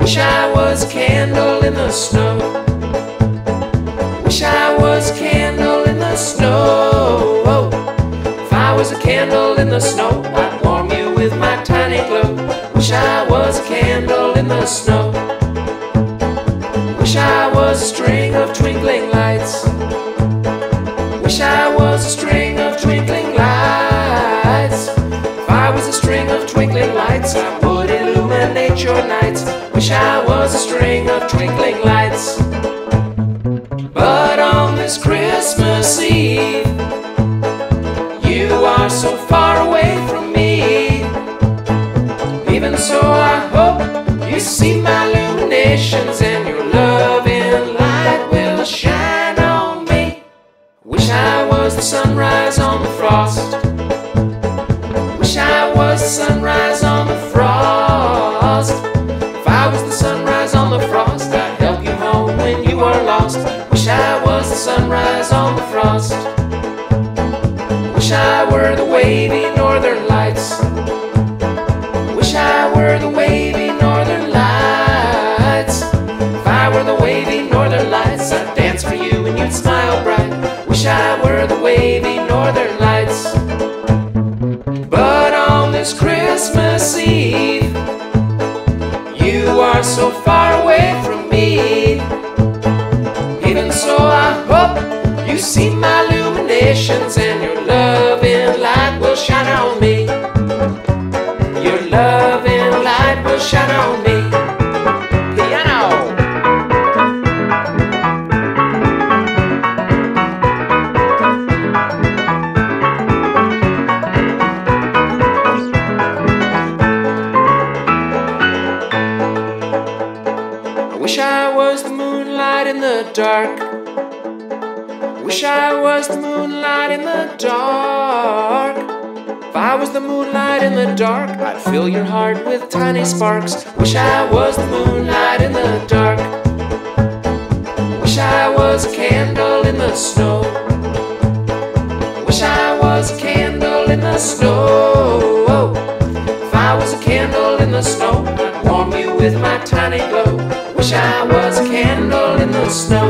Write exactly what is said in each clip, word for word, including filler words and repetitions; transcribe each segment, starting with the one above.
Wish I was a candle in the snow. Wish I was a candle in the snow. If I was a candle in the snow, I'd warm you with my tiny glow. Wish I was a candle in the snow. Wish I was a string of twinkling lights. Wish I was a string of twinkling lights. If I was a string of twinkling lights, I would illuminate your nights. Wish I was a string of twinkling lights. But on this Christmas Eve, you are so far away from me. Even so, I hope you see my illuminations, and your loving light will shine on me. Wish I was the sunrise on the frost. Wish I was the sunrise on the frost. If I was the sunrise on the frost, I'd help you home when you are lost. Wish I was the sunrise on the frost. Wish I were the wavy northern lights. Wish I were the wavy northern lights. If I were the wavy northern lights, I'd dance for you and you'd smile bright. Wish I were the wavy northern lights. But on this Christmas Eve, you are so far away from me. Even so, I hope you see my illuminations, and your loving light will shine on me. Your loving light will shine on me. Piano! I wish I was the moonlight in the dark. Wish I was the moonlight in the dark. If I was the moonlight in the dark, I'd fill your heart with tiny sparks. Wish I was the moonlight in the dark. Wish I was a candle in the snow. Wish I was a candle in the snow. If I was a candle in the snow, I'd warm you with my tiny glow. Wish I was a candle in the snow.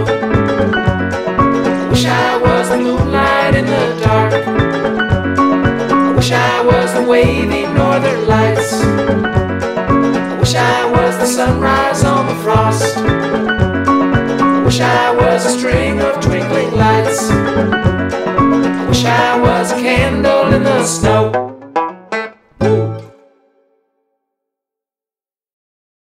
Wish I was the moonlight in the dark. I wish I was the wavy northern lights. I wish I was the sunrise on the frost. I wish I was a string of twinkling lights. I wish I was a candle in the snow.